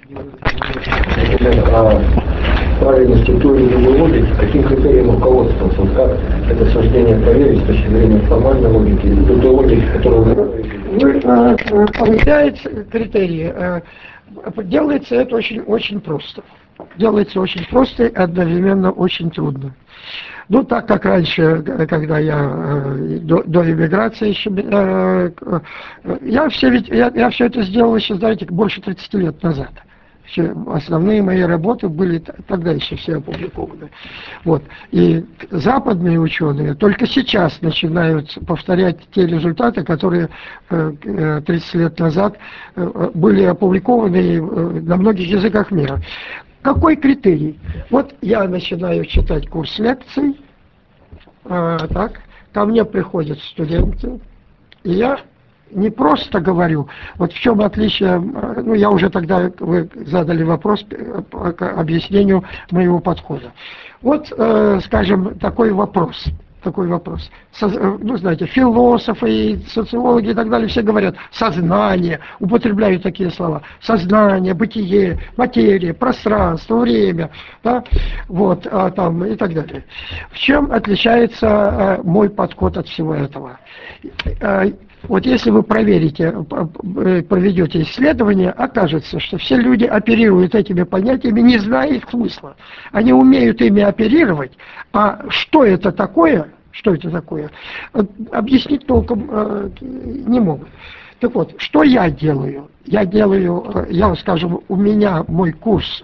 О правильности той или иной логики, каким критериям руководствоваться, вот как это суждение проверить с точки зрения формальной логики, или той логики, которую вы проверяете критерии. Делается это очень просто. Делается очень просто и одновременно очень трудно. Ну, так как раньше, когда я до иммиграции еще, я все это сделал еще, знаете, больше 30 лет назад. Все основные мои работы были тогда еще все опубликованы. Вот. И западные ученые только сейчас начинают повторять те результаты, которые 30 лет назад были опубликованы на многих языках мира. Какой критерий? Вот я начинаю читать курс лекций, так, ко мне приходят студенты, и я не просто говорю, вот в чем отличие, ну я уже тогда, вы задали вопрос к объяснению моего подхода. Вот, скажем, такой вопрос. Ну, знаете, философы, и социологи и так далее, все говорят сознание, употребляют такие слова. Сознание, бытие, материя, пространство, время, да, вот, там и так далее. В чем отличается мой подход от всего этого? Вот если вы проведете исследование, окажется, что все люди оперируют этими понятиями, не зная их смысла. Они умеют ими оперировать, а что это такое, объяснить толком не могут. Так вот, что я делаю? Скажем, у меня мой курс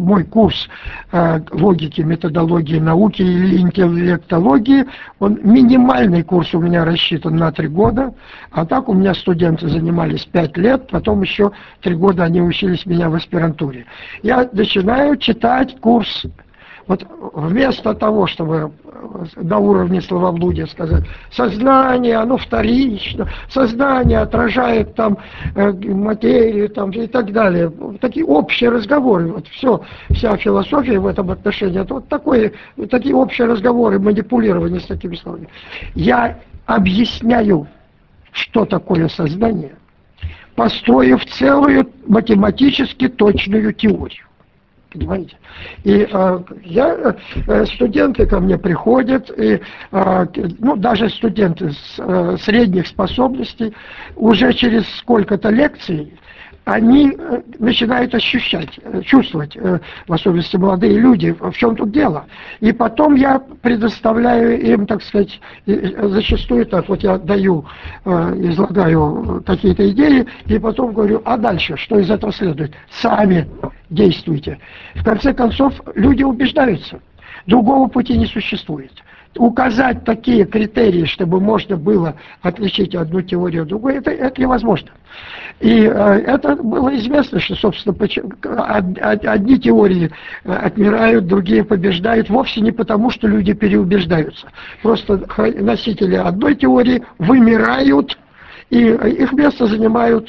логики, методологии науки или интеллектологии, он минимальный курс у меня рассчитан на 3 года, а так у меня студенты занимались 5 лет, потом еще 3 года они учились у меня в аспирантуре. Я начинаю читать курс. Вот вместо того, чтобы на уровне словоблудия сказать, сознание, оно вторично, сознание отражает там материю там, и так далее. Такие общие разговоры, вот вся философия в этом отношении, это вот такие общие разговоры, манипулирование с такими словами. Я объясняю, что такое сознание, построив целую математически точную теорию. Понимаете? И студенты ко мне приходят, и, ну, даже студенты средних способностей, уже через сколько-то лекций, они начинают чувствовать, в особенности молодые люди, в чем тут дело. И потом я предоставляю им, так сказать, зачастую так, вот я излагаю какие-то идеи, и потом говорю, а дальше, что из этого следует? Сами действуйте. В конце концов, люди убеждаются. Другого пути не существует. Указать такие критерии, чтобы можно было отличить одну теорию от другой, это невозможно. И это было известно, что, собственно, одни теории отмирают, другие побеждают, вовсе не потому, что люди переубеждаются. Просто носители одной теории вымирают, и их место занимают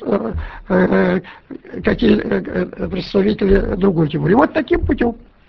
представители другой теории. Вот таким путем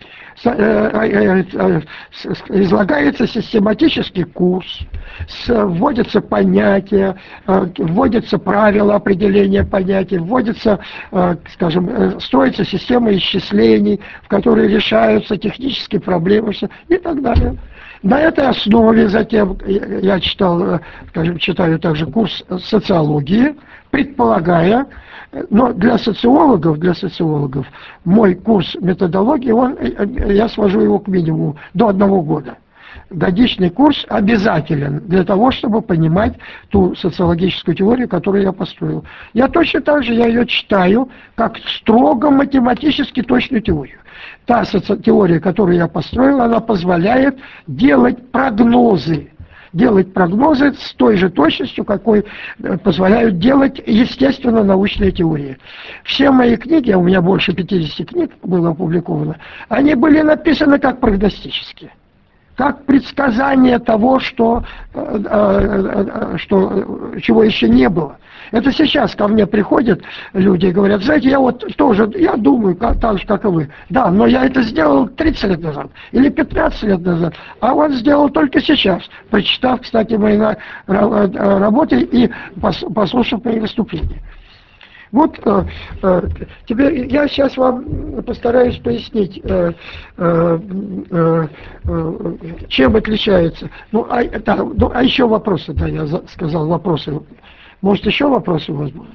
излагается систематический курс, вводятся понятия, вводятся правила определения понятий, строится система исчислений, в которой решаются технические проблемы и так далее. На этой основе затем я читаю также курс социологии, предполагая, но для социологов мой курс методологии, я свожу его к минимуму, до 1 года. Годичный курс обязателен для того, чтобы понимать ту социологическую теорию, которую я построил. Я точно так же ее читаю, как строго математически точную теорию. Та теория, которую я построил, она позволяет делать прогнозы с той же точностью, какой позволяют делать, естественно, научные теории. Все мои книги, у меня больше 50 книг было опубликовано, они были написаны как прогностические, как предсказание того, чего еще не было. Это сейчас ко мне приходят люди и говорят, знаете, я думаю так же, как и вы. Да, но я это сделал 30 лет назад или 15 лет назад, а он сделал только сейчас, прочитав, кстати, мои работы и послушав мои выступления. Вот тебе, я сейчас вам постараюсь пояснить, чем отличается. Ну, а еще вопросы, да, я сказал вопросы. Может, еще вопросы у вас будут?